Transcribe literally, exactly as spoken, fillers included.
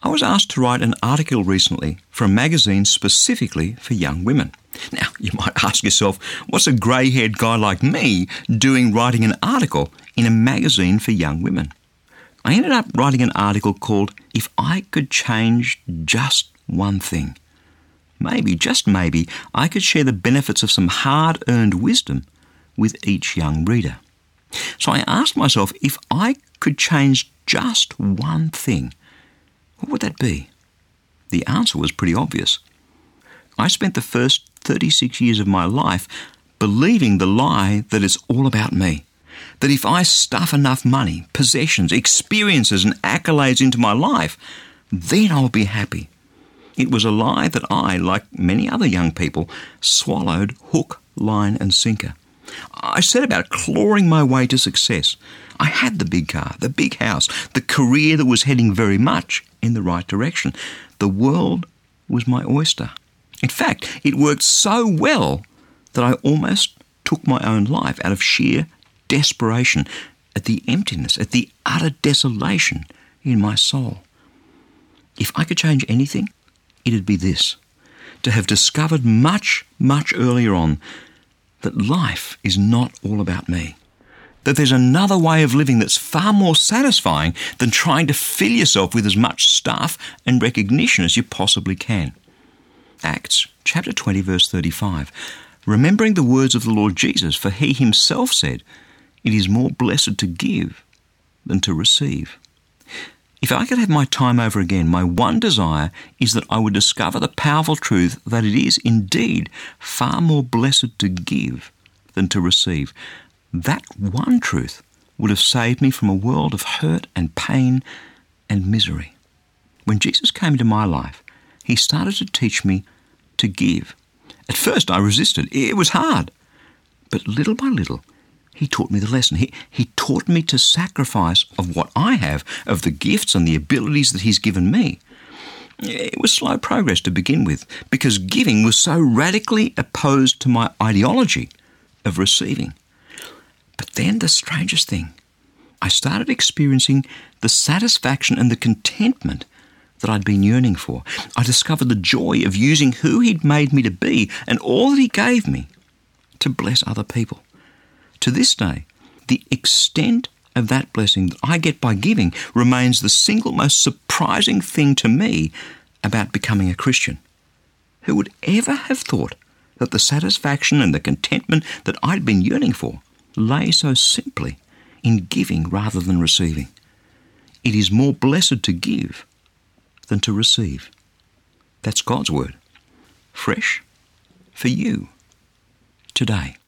was asked to write an article recently for a magazine specifically for young women. Now, you might ask yourself, what's a grey-haired guy like me doing writing an article in a magazine for young women? I ended up writing an article called If I Could Change Just One Thing. Maybe, just maybe, I could share the benefits of some hard-earned wisdom with each young reader. So I asked myself, if I could change just one thing, what would that be? The answer was pretty obvious. I spent the first thirty-six years of my life believing the lie that it's all about me. That if I stuff enough money, possessions, experiences and accolades into my life, then I'll be happy. It was a lie that I, like many other young people, swallowed hook, line and sinker. I set about clawing my way to success. I had the big car, the big house, the career that was heading very much in the right direction. The world was my oyster. In fact, it worked so well that I almost took my own life out of sheer desperation at the emptiness, at the utter desolation in my soul. If I could change anything, it'd be this: to have discovered much, much earlier on that life is not all about me. That there's another way of living that's far more satisfying than trying to fill yourself with as much stuff and recognition as you possibly can. Acts chapter twenty, verse thirty-five. Remembering the words of the Lord Jesus, for he himself said, it is more blessed to give than to receive. If I could have my time over again, my one desire is that I would discover the powerful truth that it is indeed far more blessed to give than to receive. That one truth would have saved me from a world of hurt and pain and misery. When Jesus came into my life, he started to teach me to give. At first I resisted. It was hard. But little by little, he taught me the lesson. He, he taught me to sacrifice of what I have, of the gifts and the abilities that he's given me. It was slow progress to begin with, because giving was so radically opposed to my ideology of receiving. But then the strangest thing, I started experiencing the satisfaction and the contentment that I'd been yearning for. I discovered the joy of using who he'd made me to be and all that he gave me to bless other people. To this day, the extent of that blessing that I get by giving remains the single most surprising thing to me about becoming a Christian. Who would ever have thought that the satisfaction and the contentment that I'd been yearning for lay so simply in giving rather than receiving? It is more blessed to give than to receive. That's God's word. Fresh for you today.